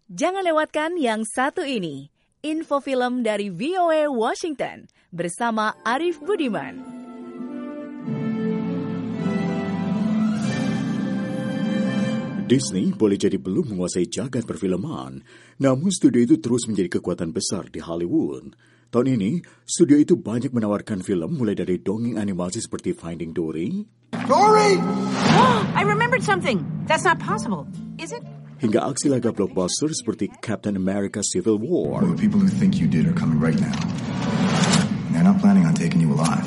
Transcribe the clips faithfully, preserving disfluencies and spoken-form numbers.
Jangan lewatkan yang satu ini, info film dari V O A Washington bersama Arif Budiman. Disney boleh jadi belum menguasai jagat perfilman, namun studio itu terus menjadi kekuatan besar di Hollywood. Tahun ini, studio itu banyak menawarkan film mulai dari dongeng animasi seperti Finding Dory, Dory! I remembered something. That's not possible, is it? hingga aksi laga blockbuster seperti Captain America Civil War. Well, the people who think you did are coming right now. They're not planning on taking you alive.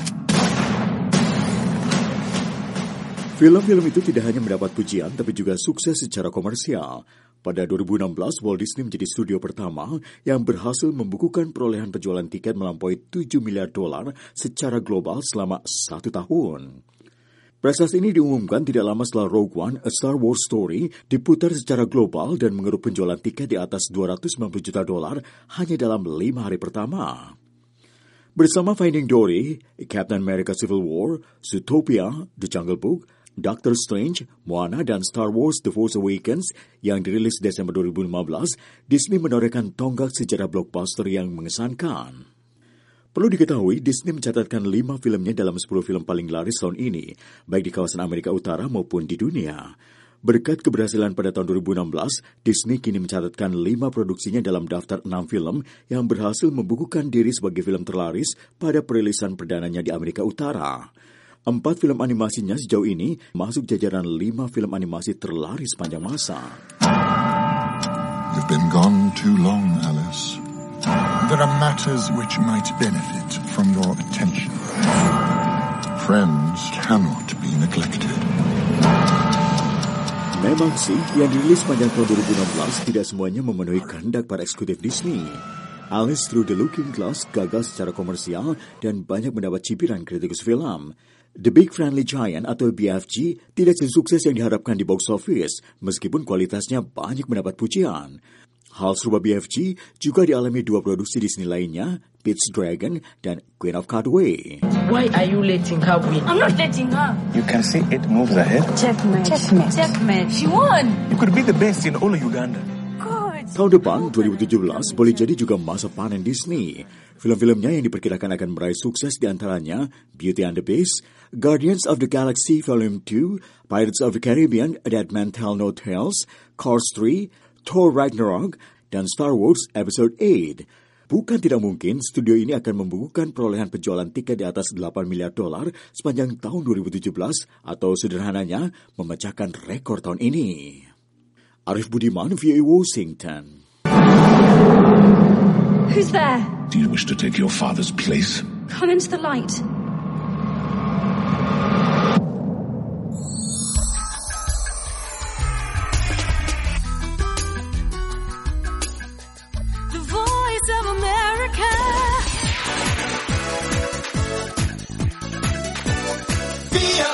Film-film itu tidak hanya mendapat pujian, tapi juga sukses secara komersial. Pada dua ribu enam belas, Walt Disney menjadi studio pertama yang berhasil membukukan perolehan penjualan tiket melampaui tujuh miliar dolar secara global selama satu tahun. Prestasi ini diumumkan tidak lama setelah Rogue One, A Star Wars Story diputar secara global dan mengeruk penjualan tiket di atas dua ratus sembilan puluh juta dolar hanya dalam lima hari pertama. Bersama Finding Dory, Captain America Civil War, Zootopia, The Jungle Book, Doctor Strange, Moana, dan Star Wars The Force Awakens yang dirilis Desember dua ribu lima belas, Disney menorehkan tonggak sejarah blockbuster yang mengesankan. Perlu diketahui, Disney mencatatkan lima filmnya dalam sepuluh film paling laris tahun ini, baik di kawasan Amerika Utara maupun di dunia. Berkat keberhasilan pada tahun dua ribu enam belas, Disney kini mencatatkan lima produksinya dalam daftar enam film yang berhasil membukukan diri sebagai film terlaris pada perilisan perdananya di Amerika Utara. Empat film animasinya sejauh ini masuk jajaran lima film animasi terlaris sepanjang masa. You've been gone too long, Alice. There are matters which might benefit from your attention. Friends cannot be neglected. Memang sih, yang dirilis sepanjang tahun dua ribu enam belas tidak semuanya memenuhi kehendak para eksekutif Disney. Alice Through the Looking Glass gagal secara komersial dan banyak mendapat cibiran kritikus film. The Big Friendly Giant atau B F G tidak sesukses yang diharapkan di box office, meskipun kualitasnya banyak mendapat pujian. Hal serupa B F G juga dialami dua produksi Disney lainnya, Pete's Dragon dan Queen of Cutaway. Why are you letting her win? I'm not letting her. You can see it moves ahead. Checkmate. Checkmate. Checkmate. She won. You could be the best in all of Uganda. Tahun depan, dua ribu tujuh belas, boleh jadi juga masa panen Disney. Film-filmnya yang diperkirakan akan meraih sukses diantaranya Beauty and the Beast, Guardians of the Galaxy Volume two, Pirates of the Caribbean, Dead Man Tell No Tales, Cars three, Thor Ragnarok, dan Star Wars Episode eight. Bukan tidak mungkin studio ini akan membukukan perolehan penjualan tiket di atas delapan miliar dolar sepanjang tahun dua ribu tujuh belas atau sederhananya memecahkan rekor tahun ini. Arif Budiman, V O A Washington. Who's there? Do you wish to take your father's place? Come into the light. The Voice of America. V O A